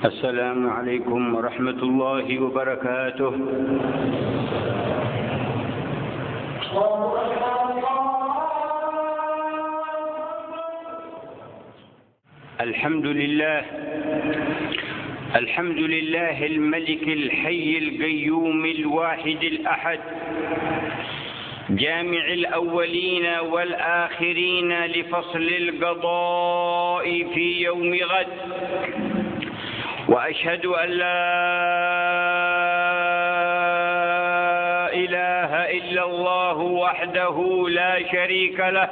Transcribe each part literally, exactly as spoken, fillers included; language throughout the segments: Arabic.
السلام عليكم ورحمة الله وبركاته. الحمد لله الحمد لله الملك الحي القيوم الواحد الأحد، جامع الأولين والآخرين لفصل القضاء في يوم غد. وأشهد أن لا إله إلا الله وحده لا شريك له،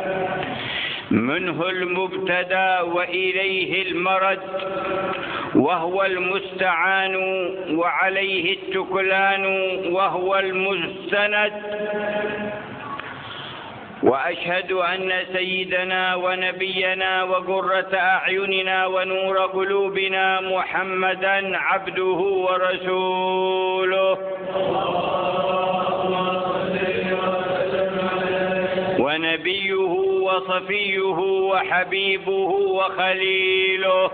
منه المبتدأ وإليه المرد، وهو المستعان وعليه التكلان وهو المستند. وأشهد أن سيدنا ونبينا وقرة أعيننا ونور قلوبنا محمدا عبده ورسوله، ونبيه وصفيه وحبيبه وخليله،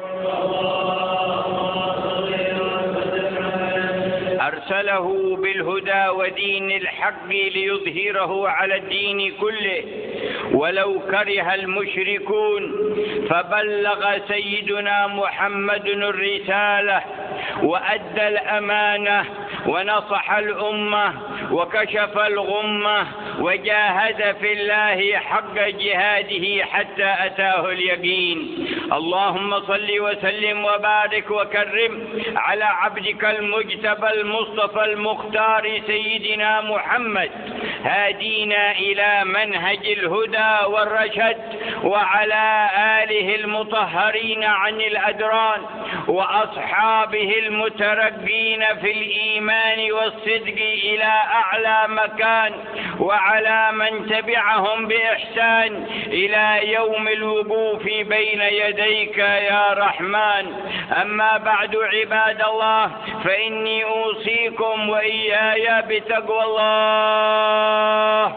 أرسله بالهدى ودين الحق ليظهره على الدين كله ولو كره المشركون. فبلغ سيدنا محمد الرسالة وأدى الأمانة ونصح الأمة وكشف الغمة وجاهد في الله حق جهاده حتى أتاه اليقين. اللهم صل وسلم وبارك وكرم على عبدك المجتبى المصطفى المختار سيدنا محمد، هادينا إلى منهج الهدى والرشد، وعلى آله المطهرين عن الأدران، وأصحابه المترقين في الإيمان والصدق إلى أعلى مكان، وعلى من تبعهم بإحسان إلى يوم الوقوف بين يديك يا رحمن. أما بعد عباد الله، فإني أوصيكم وإياي بتقوى الله.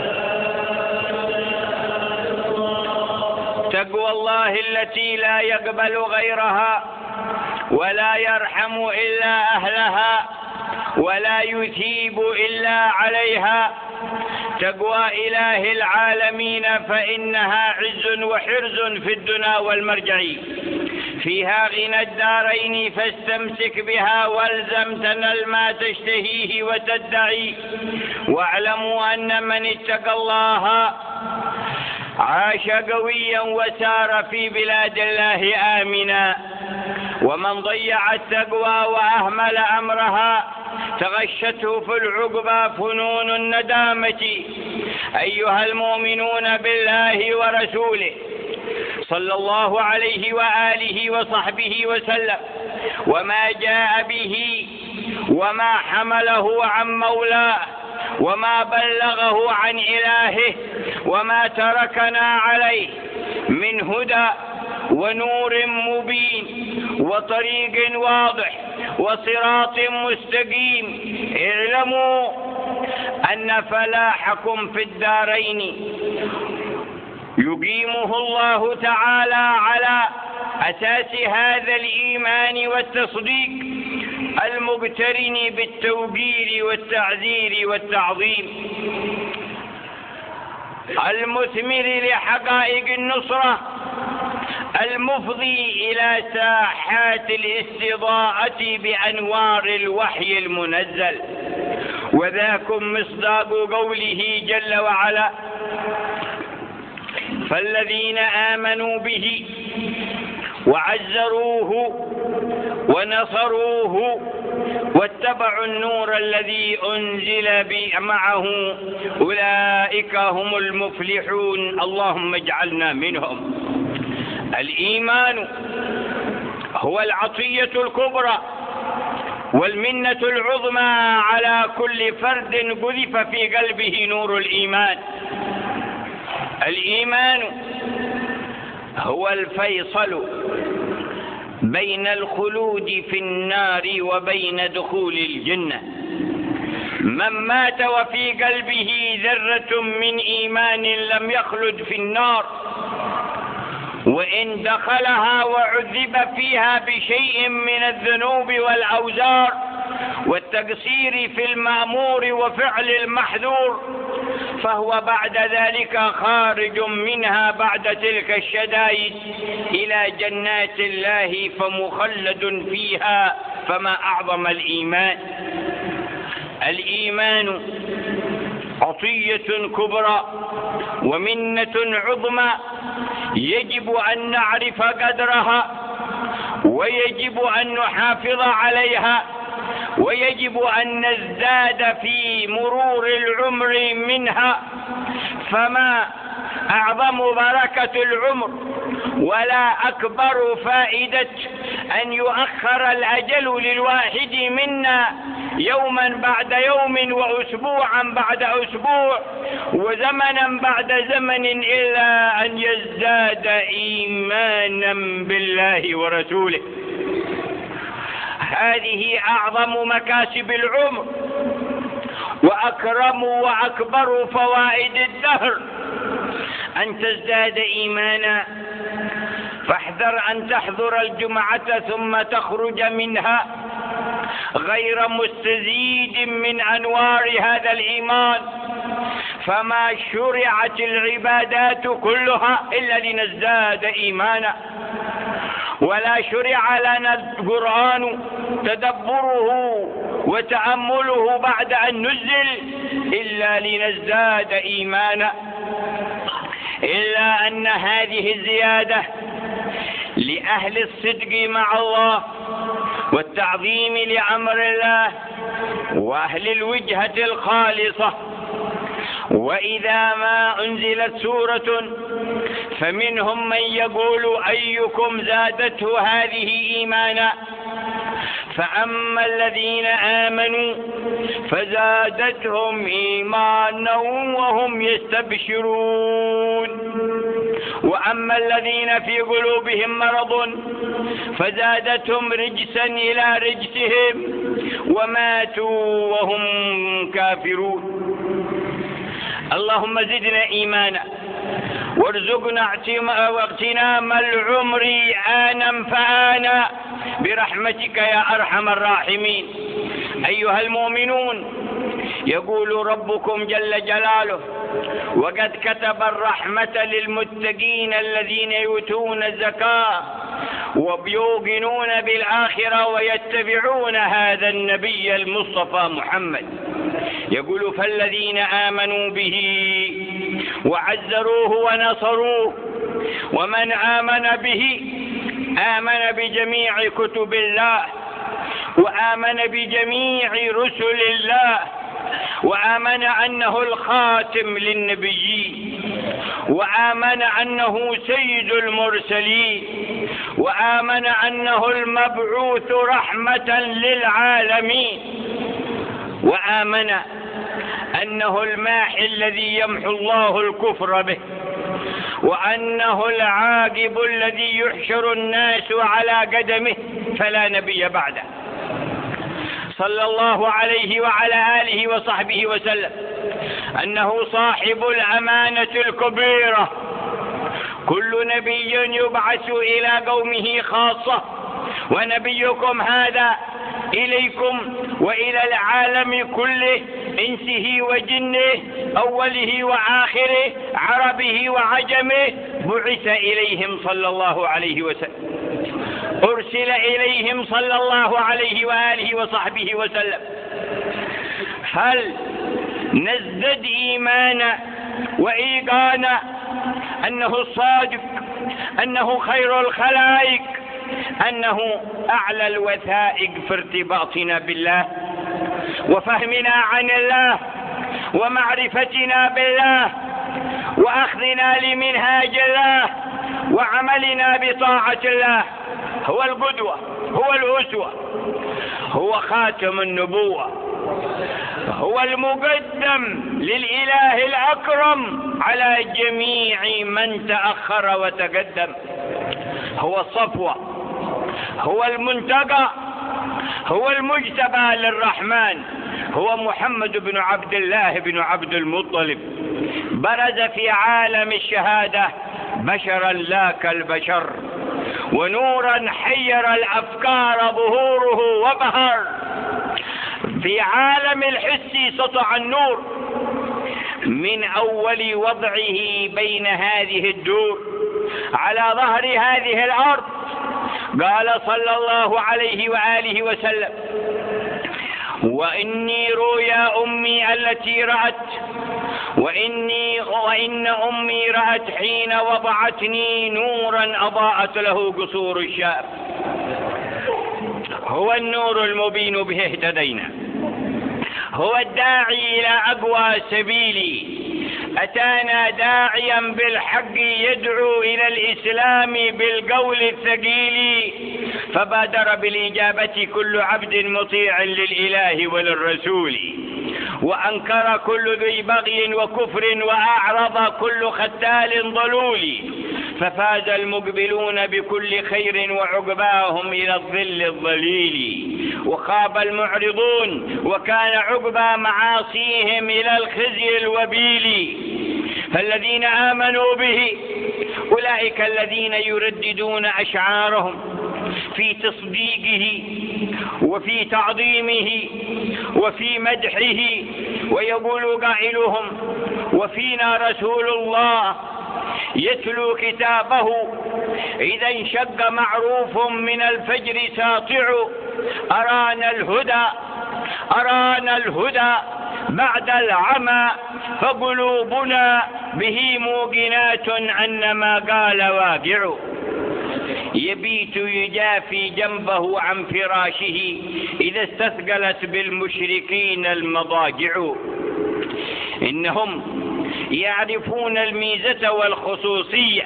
تقوى الله التي لا يقبل غيرها ولا يرحم إلا أهلها ولا يثيب إلا عليها. تقوى إله العالمين فإنها عز وحرز في الدنا والمرجع، فيها غنى الدارين، فاستمسك بها والزم تنل ما تشتهيه وتدعي. واعلموا أن من اتقى الله عاش قويا وسار في بلاد الله آمنا، ومن ضيع التقوى وأهمل أمرها تغشته في العقبى فنون الندامة. أيها المؤمنون بالله ورسوله صلى الله عليه وآله وصحبه وسلم، وما جاء به وما حمله عن مولاه وما بلغه عن إلهه وما تركنا عليه من هدى ونور مبين وطريق واضح وصراط مستقيم، اعلموا أن فلاحكم في الدارين يقيمه الله تعالى على أساس هذا الإيمان والتصديق المقترن بالتوقير والتعذير والتعظيم، المثمر لحقائق النصرة، المفضي إلى ساحات الاستضاءة بأنوار الوحي المنزل. وذاكم مصداق قوله جل وعلا: فالذين آمنوا به وعزروه ونصروه واتبعوا النور الذي أنزل معه أولئك هم المفلحون. اللهم اجعلنا منهم. الإيمان هو العطية الكبرى والمنة العظمى على كل فرد قذف في قلبه نور الإيمان. الإيمان هو الفيصل بين الخلود في النار وبين دخول الجنة. من مات وفي قلبه ذرة من إيمان لم يخلد في النار وإن دخلها وعذب فيها بشيء من الذنوب والأوزار والتقصير في المأمور وفعل المحذور، فهو بعد ذلك خارج منها بعد تلك الشدائد إلى جنات الله فمخلد فيها. فما أعظم الإيمان. الإيمان عطية كبرى ومنة عظمى، يجب أن نعرف قدرها، ويجب أن نحافظ عليها، ويجب أن نزداد في مرور العمر منها. فما أعظم بركة العمر ولا أكبر فائدة أن يؤخر الأجل للواحد منا يوما بعد يوم وأسبوعا بعد أسبوع وزمنا بعد زمن، إلا أن يزداد إيمانا بالله ورسوله. هذه أعظم مكاسب العمر وأكرم وأكبر فوائد الدهر، أن تزداد إيمانا. فاحذر أن تحضر الجمعة ثم تخرج منها غير مستزيد من أنوار هذا الإيمان، فما شرعت العبادات كلها إلا لنزداد إيمانا، ولا شرع لنا القرآن تدبره وتأمله بعد أن نزل إلا لنزداد إيمانا، إلا أن هذه الزيادة لأهل الصدق مع الله والتعظيم لأمر الله وأهل الوجهة الخالصة. وإذا ما أنزلت سورة فمنهم من يقول أيكم زادته هذه إيمانا، فأما الذين آمنوا فزادتهم إيمانا وهم يستبشرون، وأما الذين في قلوبهم مرض فزادتهم رجسا إلى رجسهم وماتوا وهم كافرون. اللهم زدنا إيمانا وارزقنا اغتنام العمر آنا فآنا برحمتك يا أرحم الراحمين. أيها المؤمنون، يقول ربكم جل جلاله: وقد كتب الرحمة للمتقين الذين يؤتون الزكاة ويوقنون بالآخرة ويتبعون هذا النبي المصطفى محمد. يقول: فالذين آمنوا به وعزروه ونصروه، ومن آمن به آمن بجميع كتب الله، وآمن بجميع رسل الله، وآمن أنه الخاتم للنبيين، وآمن أنه سيد المرسلين، وآمن أنه المبعوث رحمة للعالمين، وآمن أنه الماحي الذي يمحو الله الكفر به، وأنه العاقب الذي يحشر الناس على قدمه فلا نبي بعده، صلى الله عليه وعلى آله وصحبه وسلم، أنه صاحب الأمانة الكبيرة. كل نبي يبعث إلى قومه خاصة، ونبيكم هذا إليكم وإلى العالم كله، إنسه وجنه، أوله وآخره، عربه وعجمه، بعث إليهم صلى الله عليه وسلم، أرسل إليهم صلى الله عليه وآله وصحبه وسلم. هل نزدد إيمانا وإيقانا أنه الصادق، أنه خير الخلائق، أنه أعلى الوثائق في ارتباطنا بالله وفهمنا عن الله ومعرفتنا بالله وأخذنا لمنهاج الله وعملنا بطاعة الله. هو القدوة، هو الأسوة، هو خاتم النبوة، هو المقدم للإله الأكرم على جميع من تأخر وتقدم، هو الصفوة، هو المنتقى، هو المجتبى للرحمن، هو محمد بن عبد الله بن عبد المطلب. برز في عالم الشهادة بشرا لا كالبشر، ونورا حير الأفكار ظهوره وبهر. في عالم الحس سطع النور من أول وضعه بين هذه الدور على ظهر هذه الأرض. قال صلى الله عليه وآله وسلم: وإني رؤيا أمي التي رأت وإني وإن أمي رأت حين وضعتني نورا أضاءت له قصور الشام. هو النور المبين به اهتدينا، هو الداعي إلى أقوى سبيلي، أتانا داعيا بالحق يدعو إلى الإسلام بالقول الثقيل، فبادر بالإجابة كل عبد مطيع للإله وللرسول، وأنكر كل ذي بغي وكفر، وأعرض كل ختال ضلول، ففاز المقبلون بكل خير وعقباهم إلى الظل الظليل، وخاب المعرضون وكان عقبى معاصيهم إلى الخزي الوبيل. فالذين آمنوا به أولئك الذين يرددون أشعارهم في تصديقه وفي تعظيمه وفي مدحه، ويقول قائلهم: وفينا رسول الله يتلو كتابه إذا انشق معروف من الفجر ساطع، أرانا الهدى أرانا الهدى بعد العمى، فقلوبنا به موقنات أن ما قال واقع. يبيت يجافي جنبه عن فراشه إذا استثقلت بالمشركين المضاجع. إنهم يعرفون الميزة والخصوصية،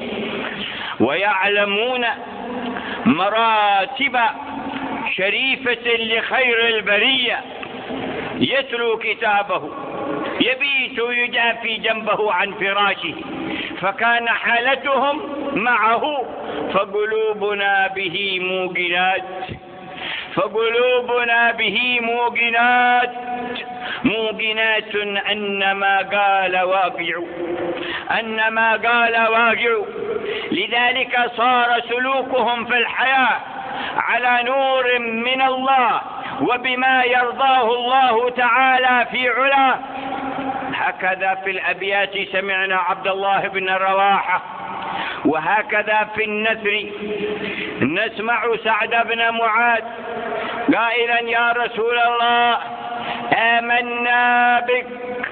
ويعلمون مراتب شريفة لخير البرية. يتلو كتابه يبيت يجافي جنبه عن فراشه، فكان حالتهم معه، فقلوبنا به موقنات فقلوبنا به موقنات موقنات أن ما قال واقع أن ما قال واقع. لذلك صار سلوكهم في الحياة على نور من الله وبما يرضاه الله تعالى في علاه. هكذا في الأبيات سمعنا عبد الله بن رواحة، وهكذا في النثر نسمع سعد بن معاذ قائلا: يا رسول الله آمنا بك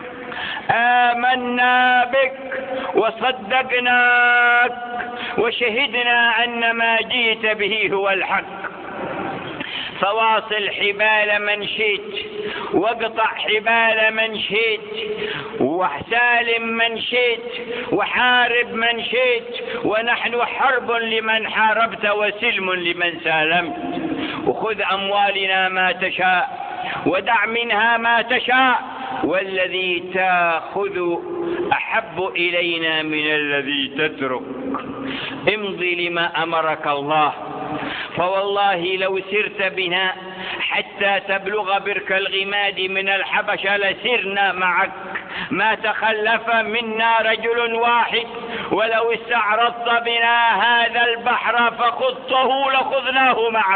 آمنا بك وصدقناك وشهدنا أن ما جئت به هو الحق، فواصل حبال من شئت واقطع حبال من شئت، وسالم من شئت وحارب من شئت، ونحن حرب لمن حاربت وسلم لمن سالمت. وخذ أموالنا ما تشاء ودع منها ما تشاء، والذي تأخذ أحب إلينا من الذي تترك. امضي لما أمرك الله، فوالله لو سرت بنا حتى تبلغ برك الغماد من الحبشة لسرنا معك، ما تخلف منا رجل واحد، ولو استعرضت بنا هذا البحر فخضته لخذناه معك.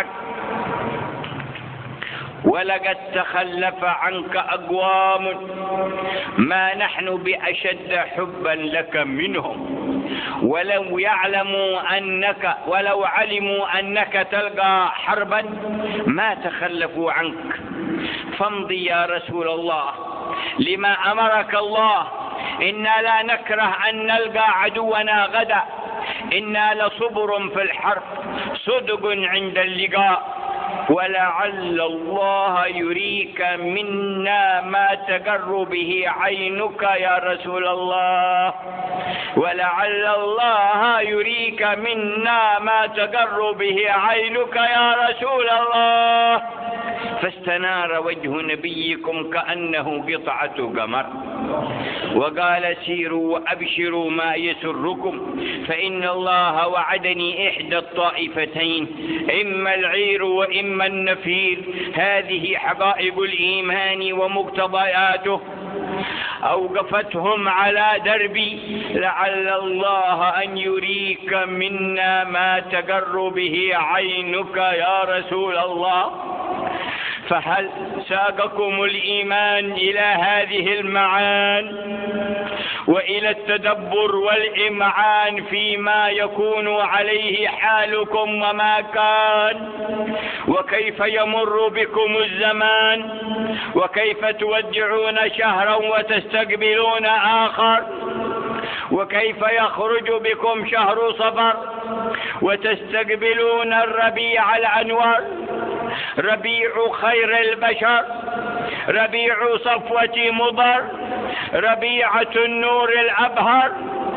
ولقد تخلف عنك أقوام ما نحن بأشد حبا لك منهم، ولو يعلموا أنك ولو علموا أنك تلقى حربا ما تخلفوا عنك. فامضي يا رسول الله لما أمرك الله، إنا لا نكره أن نلقى عدونا غدا، إنا لصبر في الحرب صدق عند اللقاء، ولعل الله يريك منا ما تقر به عينك يا رسول الله ولعل الله يريك منا ما تقر به عينك يا رسول الله. فاستنار وجه نبيكم كأنه قطعة قمر، وقال: سيروا وأبشروا ما يسركم، فإن الله وعدني إحدى الطائفتين، إما العير وإما النفير. هذه حقائق الإيمان ومقتضياته. أوقفتهم على دربي لعل الله أن يريك منا ما تقر به عينك يا رسول الله. فهل ساقكم الإيمان إلى هذه المعان وإلى التدبر والإمعان فيما يكون عليه حالكم وما كان، وكيف يمر بكم الزمان، وكيف تودعون شهرا وتستقبلون آخر، وكيف يخرج بكم شهر صفر وتستقبلون الربيع الأنور، ربيع خير البشر، ربيع صفوة مضر، ربيعة النور الأبهر،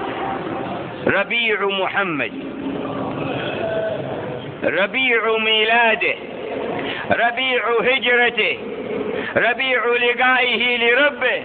ربيع محمد، ربيع ميلاده، ربيع هجرته، ربيع لقائه لربه.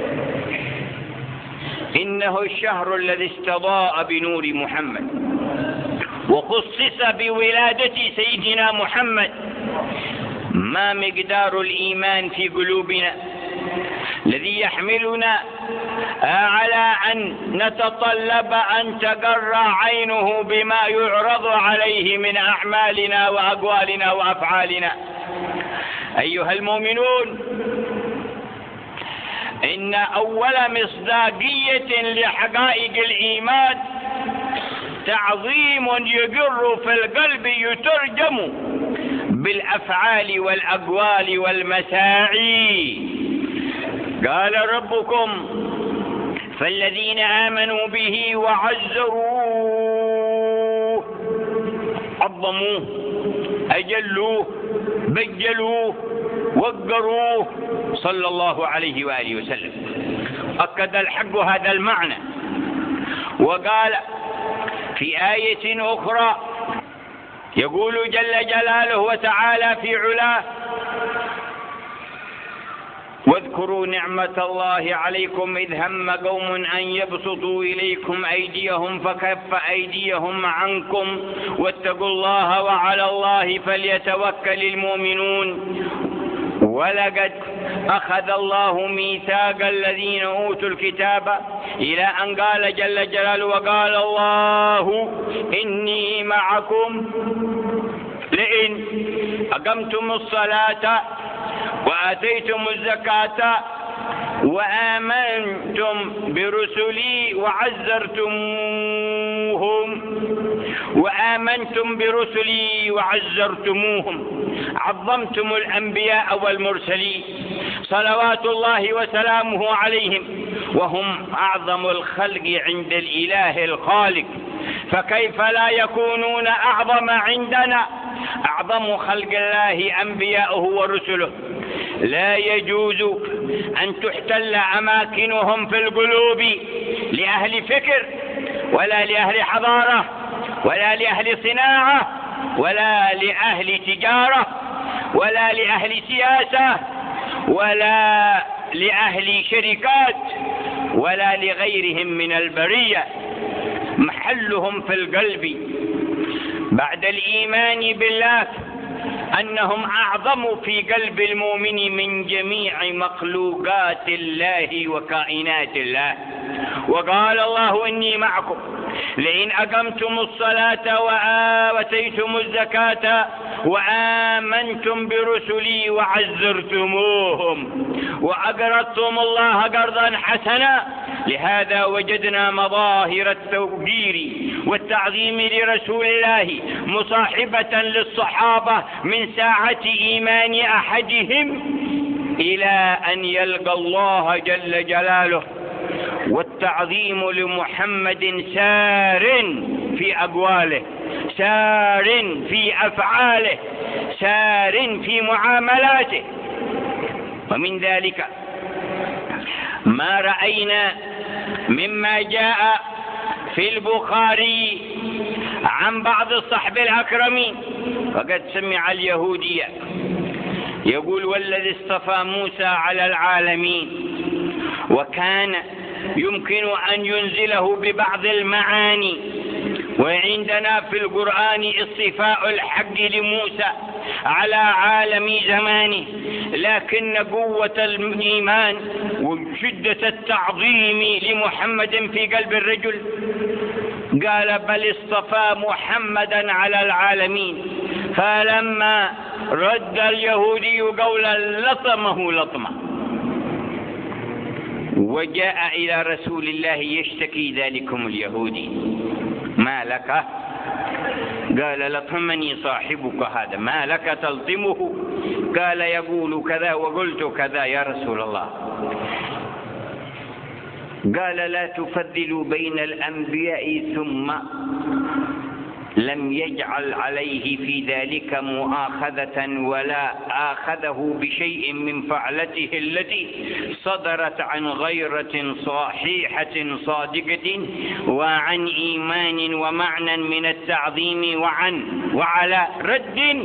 إنه الشهر الذي استضاء بنور محمد وخصص بولادة سيدنا محمد. ما مقدار الإيمان في قلوبنا الذي يحملنا على أن نتطلب أن تقر عينه بما يعرض عليه من أعمالنا وأقوالنا وأفعالنا. أيها المؤمنون، إن أول مصداقية لحقائق الإيمان تعظيم يقر في القلب يترجم بالأفعال والأقوال والمساعي. قال ربكم: فالذين آمنوا به وعزروه، عظموه، أجلوه، بجلوه، وقروه صلى الله عليه وآله وسلم. أكد الحق هذا المعنى وقال في آية أخرى، يقول جل جلاله وتعالى في علاه: واذكروا نعمة الله عليكم إذ هم قوم أن يبسطوا إليكم أيديهم فكف أيديهم عنكم واتقوا الله وعلى الله فليتوكل المؤمنون. ولقد أخذ الله ميثاق الذين أوتوا الكتاب إلى أن قال جل جلاله: وقال الله إني معكم لئن أقمتم الصلاة وآتيتم الزكاة وآمنتم برسلي وعزرتموهم وآمنتم برسلي وعزرتموهم عظمتم الأنبياء والمرسلين صلوات الله وسلامه عليهم وهم أعظم الخلق عند الإله الخالق، فكيف لا يكونون أعظم عندنا؟ أعظم خلق الله أنبياؤه ورسله. لا يجوز أن تحتل أماكنهم في القلوب لأهل فكر ولا لأهل حضارة ولا لأهل صناعة ولا لأهل تجارة ولا لأهل سياسة ولا لأهل شركات ولا لغيرهم من البرية. محلهم في القلب بعد الإيمان بالله أنهم أعظم في قلب المؤمن من جميع مخلوقات الله وكائنات الله. وقال الله: إني معكم لئن أقمتم الصلاة وآتيتم الزكاة وآمنتم برسلي وعزرتموهم وأقرضتم الله قرضا حسنا. لهذا وجدنا مظاهر التوقير والتعظيم لرسول الله مصاحبة للصحابة من ساعة إيمان أحدهم إلى أن يلقى الله جل جلاله. والتعظيم لمحمد سار في أقواله، سار في أفعاله، سار في معاملاته. ومن ذلك ما رأينا مما جاء في البخاري عن بعض الصحب الأكرمين، فقد سمع اليهودية يقول: والذي اصطفى موسى على العالمين وكان يمكن أن ينزله ببعض المعاني وعندنا في القرآن اصطفاء الحق لموسى على عالم زمانه، لكن قوة الإيمان وشدة التعظيم لمحمد في قلب الرجل قال بل اصطفى محمدا على العالمين. فلما رد اليهودي قولا لطمه لطمة، وجاء إلى رسول الله يشتكي ذلكم اليهودي، ما لك؟ قال لطمني صاحبك هذا، ما لك تلطمه؟ قال يقول كذا وقلت كذا يا رسول الله. قال لا تفضلوا بين الأنبياء، ثم لم يجعل عليه في ذلك مؤاخذة ولا آخذه بشيء من فعلته التي صدرت عن غيرة صحيحة صادقة وعن إيمان ومعنى من التعظيم وعن وعلى رد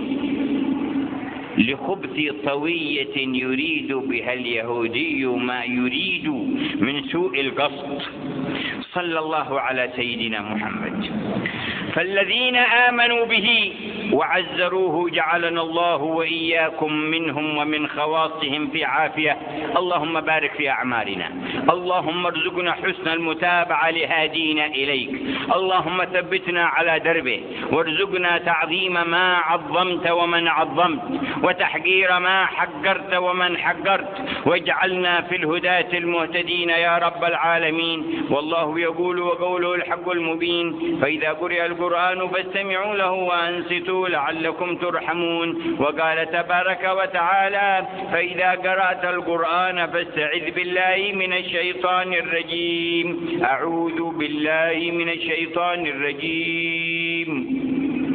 لخبث طوية يريد بها اليهودي ما يريد من سوء القصد. صلى الله على سيدنا محمد. فالذين آمنوا به وعزروه جعلنا الله وإياكم منهم ومن خواصهم في عافية. اللهم بارك في أعمالنا، اللهم ارزقنا حسن المتابعة لهادينا إليك، اللهم ثبتنا على دربه، وارزقنا تعظيم ما عظمت ومن عظمت، وتحقير ما حقرت ومن حقرت، واجعلنا في الهداة المهتدين يا رب العالمين. والله يقول وقوله الحق المبين: فإذا قرئ القرآن فاستمعوا له وأنصتوا لعلكم ترحمون. وقال تبارك وتعالى: فإذا قرأت القرآن فاستعذ بالله من الشيطان الرجيم. أعوذ بالله من الشيطان الرجيم.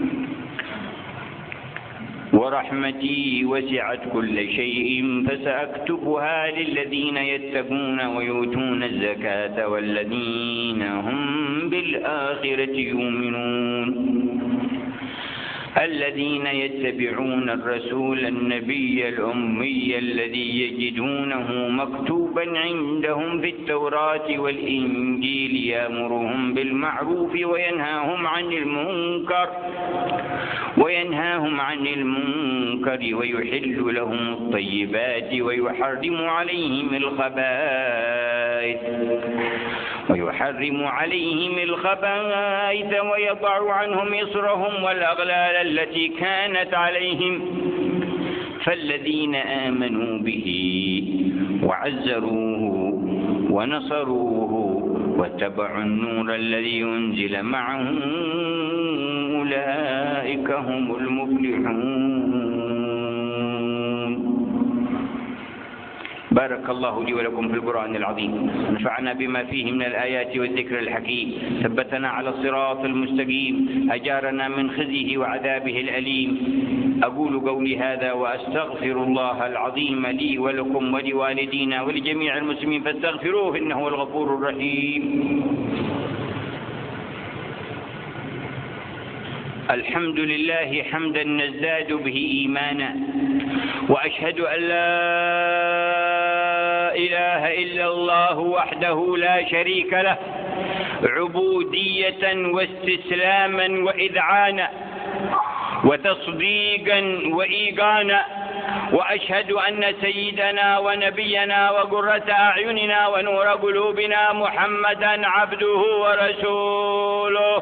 ورحمتي وسعت كل شيء فسأكتبها للذين يتقون ويؤتون الزكاة والذين هم بالآخرة يؤمنون. الذين يتبعون الرسول النبي الأمي الذي يجدونه مكتوبا عندهم في التوراة والإنجيل يأمرهم بالمعروف وينهاهم عن المنكر وينهاهم عن المنكر ويحل لهم الطيبات ويحرم عليهم الخبائث ويحرم عليهم الخبائث ويضع عنهم إصرهم والأغلال التي كانت عليهم. فالذين آمنوا به وعزروه ونصروه واتبعوا النور الذي أنزل معه أولئك هم المفلحون. بارك الله لي ولكم في القرآن العظيم، نفعنا بما فيه من الآيات والذكر الحكيم، ثبتنا على الصراط المستقيم، أجارنا من خزيه وعذابه الأليم. أقول قولي هذا وأستغفر الله العظيم لي ولكم ولوالدينا ولجميع المسلمين فاستغفروه إنه هو الغفور الرحيم. الحمد لله حمدا نزداد به إيمانا، وأشهد أن لا إله إلا الله وحده لا شريك له عبودية واستسلاما وإذعانا وتصديقا وإيقانا. وأشهد أن سيدنا ونبينا وقرة أعيننا ونور قلوبنا محمدا عبده ورسوله.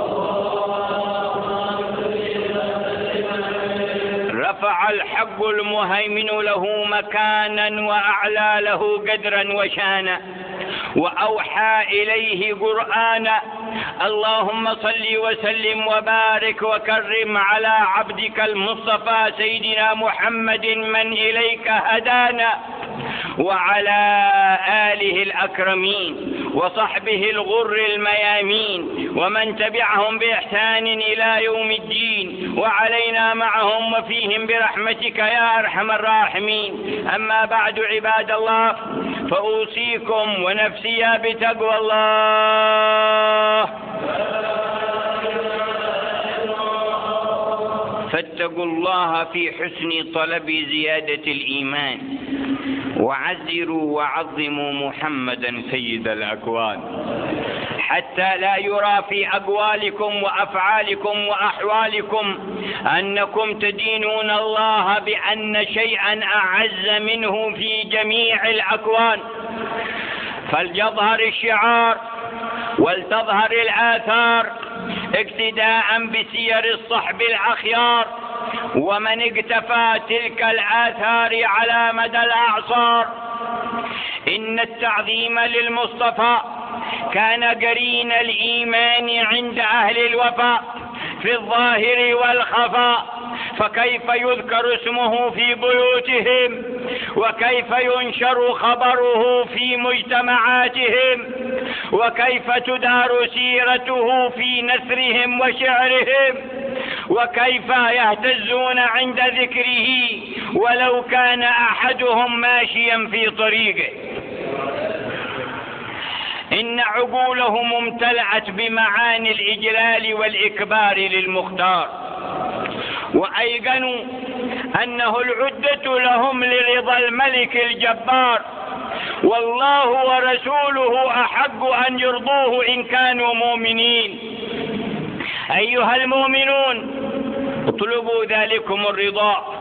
رفع الحق المهيمن له مكانا وأعلى له قدرا وشانا، وأوحى إليه قرآنا. اللهم صل وسلم وبارك وكرم على عبدك المصطفى سيدنا محمد من إليك هدانا، وعلى آله الأكرمين وصحبه الغر الميامين ومن تبعهم بإحسان إلى يوم الدين، وعلينا معهم وفيهم برحمتك يا أرحم الراحمين. أما بعد عباد الله، فأوصيكم ونفسي بتقوى الله. فاتقوا الله في حسن طلب زيادة الإيمان، وعزروا وعظموا محمدا سيد الأكوان، حتى لا يرى في أقوالكم وأفعالكم وأحوالكم أنكم تدينون الله بأن شيئا أعز منه في جميع الأكوان. فليظهر الشعار ولتظهر الآثار اقتداء بسير الصحب الأخيار، ومن اقتفى تلك الآثار على مدى الأعصار. إن التعظيم للمصطفى كان قرين الإيمان عند أهل الوفاء في الظاهر والخفاء، فكيف يذكر اسمه في بيوتهم وكيف ينشر خبره في مجتمعاتهم وكيف تدار سيرته في نثرهم وشعرهم وكيف يهتزون عند ذكره ولو كان أحدهم ماشيا في طريقه. إن عقولهم امتلأت بمعاني الإجلال والإكبار للمختار، وأيقنوا أنه العدة لهم لرضا الملك الجبار، والله ورسوله أحق أن يرضوه إن كانوا مؤمنين. أيها المؤمنون اطلبوا ذلكم الرضا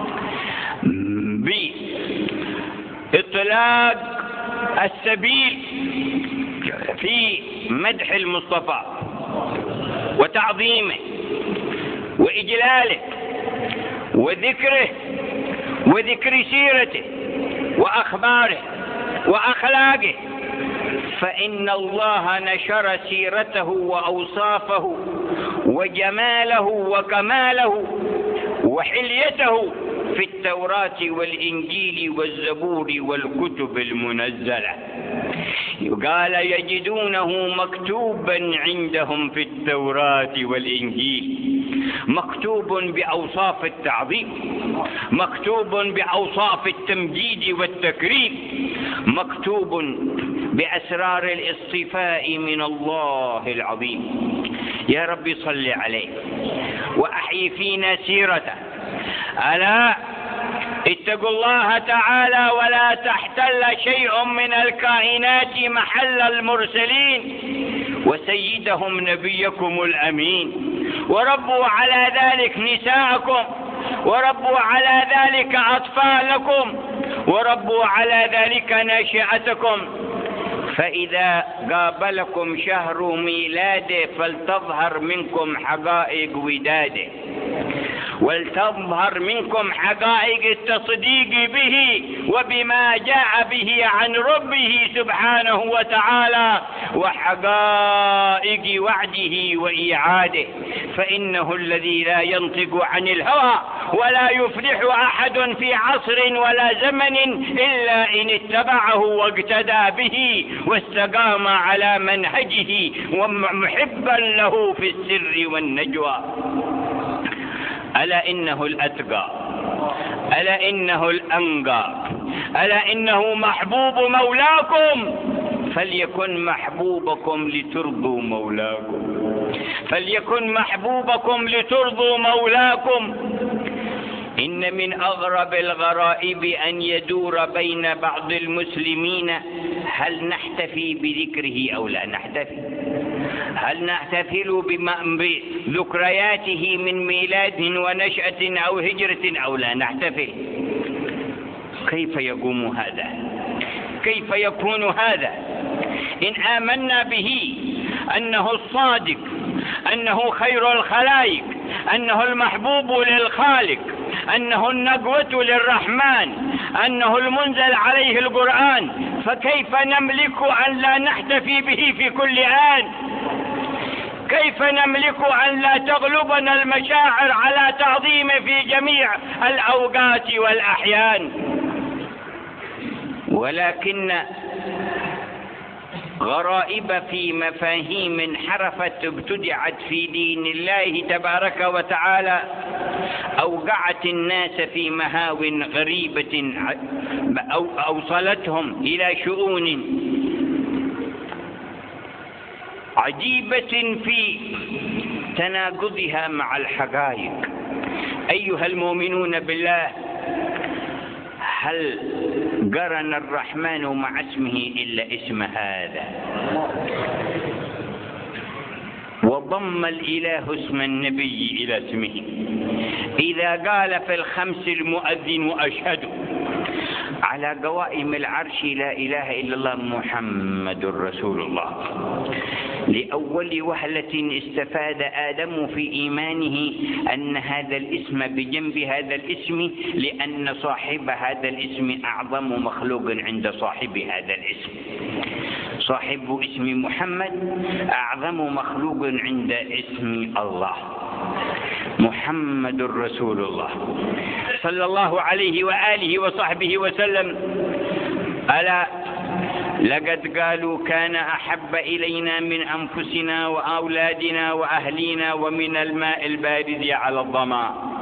بإطلاق السبيل في مدح المصطفى وتعظيمه وإجلاله وذكره وذكر سيرته وأخباره وأخلاقه، فإن الله نشر سيرته وأوصافه وجماله وكماله وحليته في التوراة والإنجيل والزبور والكتب المنزلة. قال يجدونه مكتوبا عندهم في التوراة والإنجيل، مكتوب بأوصاف التعظيم، مكتوب بأوصاف التمجيد والتكريم، مكتوب بأسرار الاصطفاء من الله العظيم. يا رب صل عليه وأحيي فينا سيرته. ألا اتقوا الله تعالى ولا تحتل شيء من الكائنات محل المرسلين وسيدهم نبيكم الأمين، وربوا على ذلك نساءكم، وربوا على ذلك أطفالكم، وربوا على ذلك ناشئتكم. فإذا قابلكم شهر ميلاده فلتظهر منكم حقائق وداده، ولتظهر منكم حقائق التصديق به وبما جاء به عن ربه سبحانه وتعالى وحقائق وعده وإيعاده، فإنه الذي لا ينطق عن الهوى ولا يفلح أحد في عصر ولا زمن إلا إن اتبعه واقتدى به واستقام على منهجه ومحبا له في السر والنجوى. ألا إنه الأتقى، ألا إنه الأنقى، ألا إنه محبوب مولاكم، فليكن محبوبكم لترضوا مولاكم، فليكن محبوبكم لترضوا مولاكم. إن من أغرب الغرائب أن يدور بين بعض المسلمين هل نحتفي بذكره أو لا نحتفي، هل نحتفل بذكرياته من ميلاد ونشأة أو هجرة أو لا نحتفل. كيف يقوم هذا؟ كيف يكون هذا؟ إن آمنا به أنه الصادق، أنه خير الخلائق، أنه المحبوب للخالق، أنه النقوة للرحمن، أنه المنزل عليه القرآن، فكيف نملك أن لا نحتفي به في كل آن؟ كيف نملك أن لا تغلبنا المشاعر على تعظيمه في جميع الأوقات والأحيان؟ ولكن غرائب في مفاهيم انحرفت ابتدعت في دين الله تبارك وتعالى أوقعت الناس في مهاو غريبة أو أوصلتهم إلى شؤون عجيبة في تناقضها مع الحقائق. أيها المؤمنون بالله، هل قرن الرحمن مع اسمه إلا اسم هذا؟ ضم الإله اسم النبي إلى اسمه. إذا قال في الخمس المؤذن أشهد على قوائم العرش لا إله إلا الله محمد رسول الله، لأول وهلة استفاد آدم في إيمانه أن هذا الاسم بجنب هذا الاسم، لأن صاحب هذا الاسم أعظم مخلوق عند صاحب هذا الاسم. صاحب اسم محمد أعظم مخلوق عند اسم الله محمد رسول الله صلى الله عليه وآله وصحبه وسلم. ألا لقد قالوا كان أحب إلينا من أنفسنا وأولادنا وأهلينا ومن الماء البارد على الظمأ.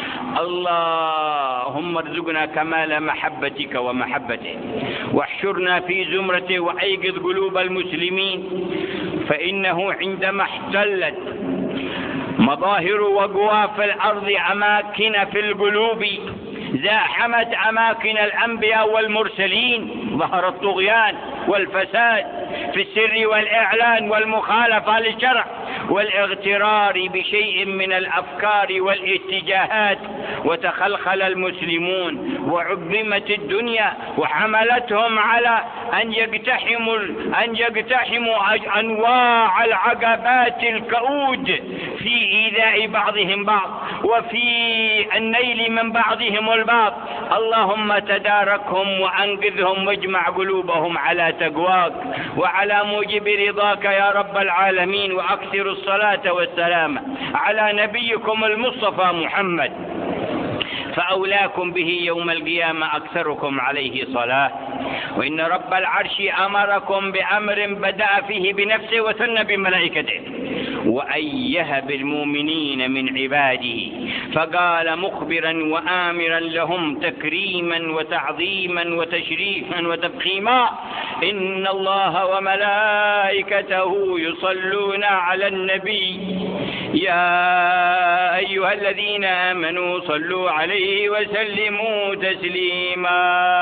اللهم ارزقنا كمال محبتك ومحبته، واحشرنا في زمرته، وأيقظ قلوب المسلمين، فإنه عندما احتلت مظاهر وقوى في الأرض أماكن في القلوب زاحمت أماكن الأنبياء والمرسلين، ظهر الطغيان والفساد في السر والإعلان والمخالفة للشرع والاغترار بشيء من الأفكار والاتجاهات، وتخلخل المسلمون وعظمت الدنيا وحملتهم على أن يقتحموا أن يقتحموا أنواع العقبات الكؤود في إيذاء بعضهم بعض وفي النيل من بعضهم البعض. اللهم تداركهم وأنقذهم واجمع قلوبهم على تقواك وعلى موجب رضاك يا رب العالمين. وأكثر الصلاة والسلام على نبيكم المصطفى محمد، فأولاكم به يوم القيامة أكثركم عليه صلاة. وإن رب العرش أمركم بأمر بدأ فيه بنفسه وثنى بملائكته، وأيه بالمؤمنين من عباده، فقال مخبرا وآمرا لهم تكريما وتعظيما وتشريفا وتفخيما: إن الله وملائكته يصلون على النبي يا أيها الذين آمنوا صلوا عليه وسلموا تسليما.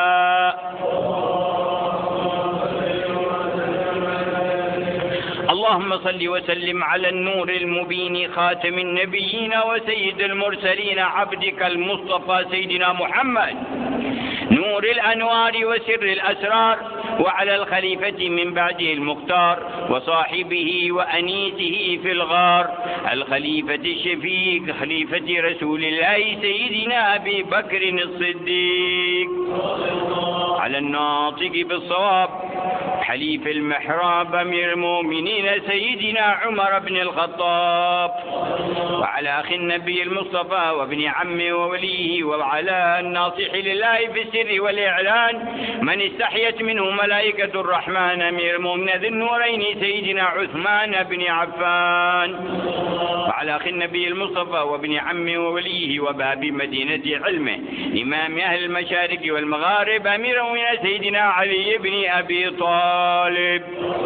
اللهم صل وسلم على النور المبين خاتم النبيين وسيد المرسلين عبدك المصطفى سيدنا محمد نور الأنوار وسر الأسرار، وعلى الخليفة من بعده المختار وصاحبه وأنيسه في الغار الخليفة الشفيق خليفة رسول الله سيدنا أبي بكر الصديق، على الناطق بالصواب حليف المحراب أمير المؤمنين سيدنا عمر بن الخطاب، وعلى أخي النبي المصطفى وابن عمه ووليه، وعلى الناصح لله في السر والإعلان من استحيت منه ملائكة الرحمن أمير المؤمنين ذي النورين سيدنا عثمان بن عفان، وعلى أخي النبي المصطفى وابن عمه ووليه وباب مدينة علمه إمام أهل المشارق والمغارب أمير المؤمنين سيدنا علي بن أبي طالب،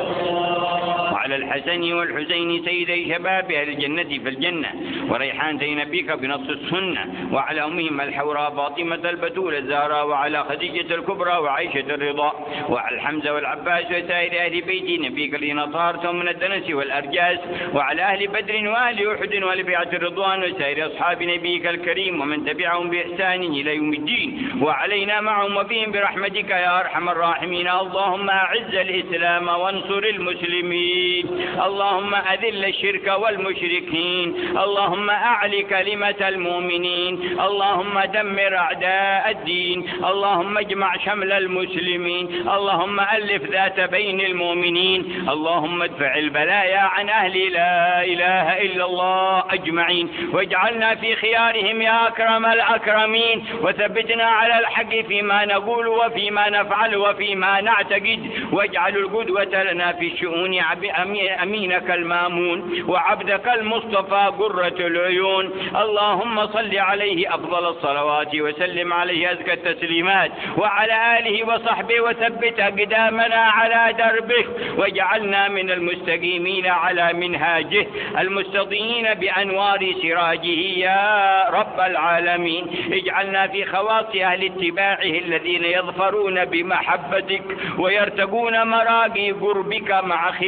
وعلى الحسن والحسين سيدي شباب أهل الجنة في الجنة وريحان نبيك بنص السنة، وعلى أمهم الحوراء فاطمة البتول الزهراء، وعلى خديجة الكبرى وعائشة الرضا، وعلى الحمزة والعباس وسائر أهل بيت نبيك الذين طارتهم من الدنس والأرجاس، وعلى أهل بدر وأهل أحد وأهل بيعة الرضوان وسائر أصحاب نبيك الكريم ومن تبعهم بإحسان إلى يوم الدين، وعلينا معهم وفيهم برحمتك يا أرحم الراحمين. اللهم أعز الإسلام وانصر المسلمين، اللهم أذل الشرك والمشركين، اللهم أعل كلمة المؤمنين، اللهم دمر أعداء الدين، اللهم اجمع شمل المسلمين، اللهم ألف ذات بين المؤمنين، اللهم ادفع البلايا عن أهل لا إله إلا الله أجمعين، واجعلنا في خيارهم يا أكرم الأكرمين، وثبتنا على الحق فيما نقول وفيما نفعل وفيما نعتقد، واجعل القدوة لنا في الشؤون أمينك المامون وعبدك المصطفى قرة العيون. اللهم صل عليه أفضل الصلوات وسلم عليه أزكى التسليمات وعلى آله وصحبه، وثبت أقدامنا على دربه، واجعلنا من المستقيمين على منهاجه المستضيئين بأنوار سراجه يا رب العالمين. اجعلنا في خواص أهل اتباعه الذين يظفرون بمحبتك ويرتقون مراقي قربك مع خيار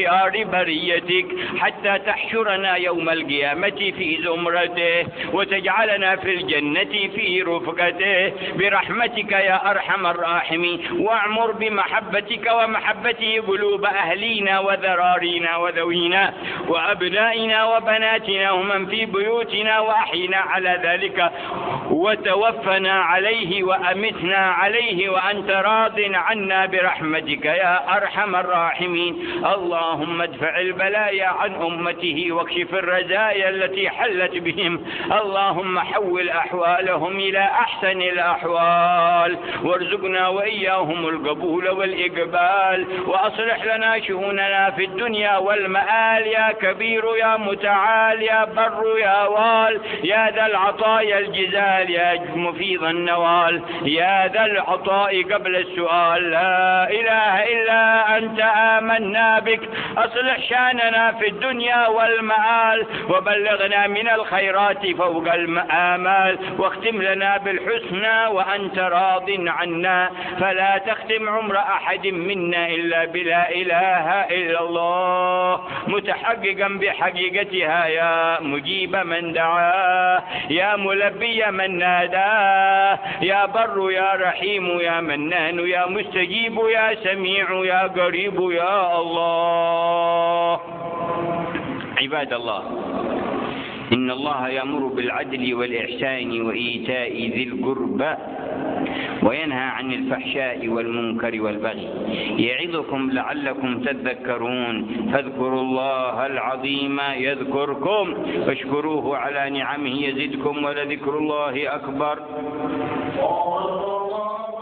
بريتك حتى تحشرنا يوم القيامة في زمرته وتجعلنا في الجنة في رفقته برحمتك يا أرحم الراحمين. واعمر بمحبتك ومحبته قلوب أهلينا وذرارينا وذوينا وأبنائنا وبناتنا ومن في بيوتنا وأحينا على ذلك وتوفنا عليه وأمتنا عليه وأنت راض عنا برحمتك يا أرحم الراحمين. اللهم ادفع البلايا عن أمته واكشف الرزايا التي حلت بهم. اللهم حول أحوالهم إلى أحسن الأحوال وارزقنا وإياهم القبول والإقبال وأصلح لنا شؤوننا في الدنيا والمآل يا كبير يا متعال يا بر يا وال يا ذا العطايا الجزال يا مفيض النوال يا ذا العطاء قبل السؤال. لا إله إلا أنت آمنا بك. أصلح شاننا في الدنيا والمآل وبلغنا من الخيرات فوق الآمال واختم لنا بالحسنى وأنت راض عنا. فلا تختم عمر أحد منا إلا بلا إله إلا الله متحققا بحقيقتها يا مجيب من دعاه يا ملبي من ناداه يا بر يا رحيم يا منان يا مستجيب يا سميع يا قريب يا الله. عباد الله، إن الله يأمر بالعدل والإحسان وإيتاء ذي القربى وينهى عن الفحشاء والمنكر والبغي يعظكم لعلكم تذكرون. فاذكروا الله العظيم يذكركم واشكروه على نعمه يزدكم ولذكر الله أكبر.